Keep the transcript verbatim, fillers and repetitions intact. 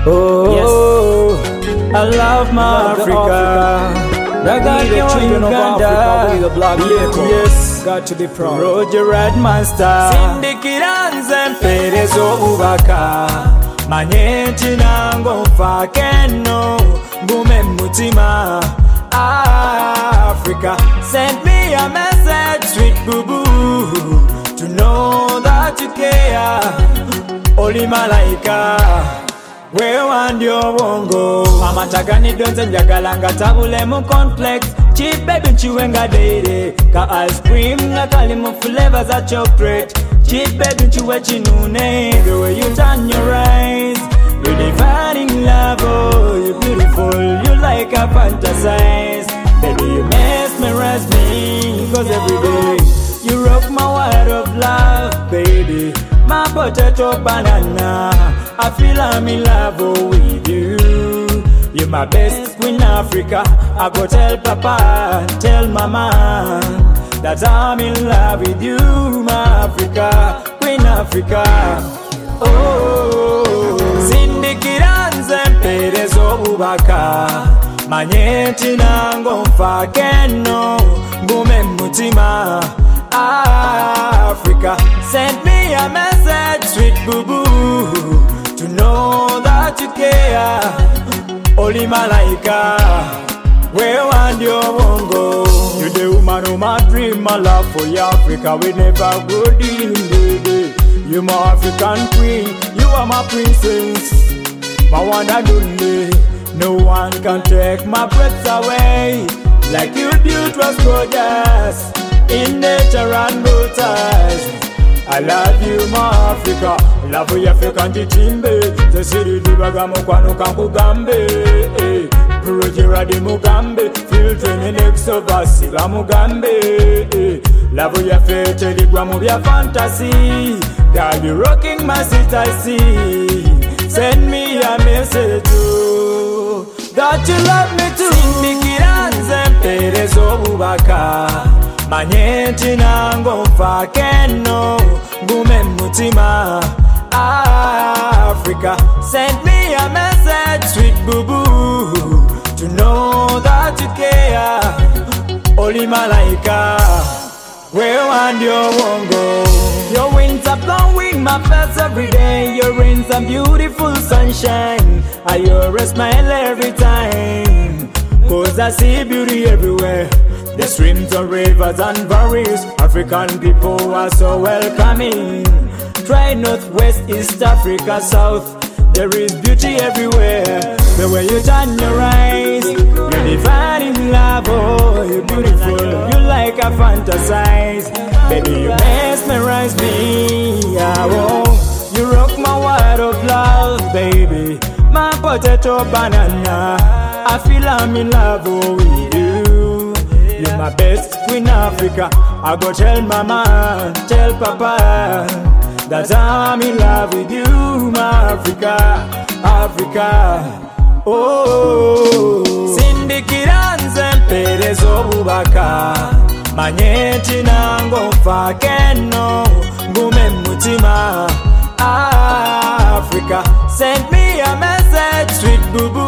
Oh, yes. I love my love Africa. We the children of Africa, we the black people. Yes, got to be proud. Roger Redmaster. Sindikiranze mperezo ubaka. Manyeti nango mfakeno. Ngume mutima. Africa, send me a message, sweet boo boo, to know that you care. Oli malaika, where want your wongo? Mama tagani donze njagalanga tabule mu complex. Cheap baby chiwenga dede, ka ice cream na kalimu flavors of chocolate. Cheap baby chiwe chinune, the way you turn your eyes, you're dividing love. Oh, you're beautiful, you like a fantasize. Baby, you mesmerize me, cause every day you rock my world of love, baby. My potato banana, I feel I'm in love with you. You're my best queen Africa. I go tell papa, tell mama that I'm in love with you, my Africa, queen Africa. Oh, sindikiranze mperezo ubaka. Manyeti nango mfakeno, ngume mutima. Africa, send me a message, sweet boo boo, to know that you care. Oli malaika, where want your wongo? You the woman who my dream, my love for you, Africa. We never go dim, baby. You my African queen, you are my princess, my one and only. No one can take my breath away. Like you, beauty was gorgeous in nature and both eyes. I love you, my Africa. Love you, African Tichimbe. The city di bagamo kwano kankugambe. Projera di Mugambe. Filtering in exovasi la Mugambe. Love you, Africa di guamo via fantasy. Girl, you rocking my seat, I see. Send me a message too, that you love me too. Sindikiranze mperezo ubaka. Manyeti nango mfakeno, ngume mutima. Africa, send me a message, sweet boo boo, to know that you care. Oli malaika, where want your wongo? Your winds are blowing my face every day. Your rains are beautiful sunshine. I hear a smile every time, cause I see beauty everywhere. The streams and rivers and valleys, African people are so welcoming. Try northwest, east Africa, south, there is beauty everywhere. The way you turn your eyes, you're dividing love. Oh, you're beautiful, you like a fantasize. Baby, you mesmerize me. Oh, you rock my world of love, baby. My potato banana, I feel I'm in love with you. You're my best queen Africa. I go tell mama, tell papa that I'm in love with you, my Africa, Africa. Oh, sindikiranze mperezo ubaka. Manyeti nango mfakeno, ngume mutima. Africa, send me a message, sweet boo boo.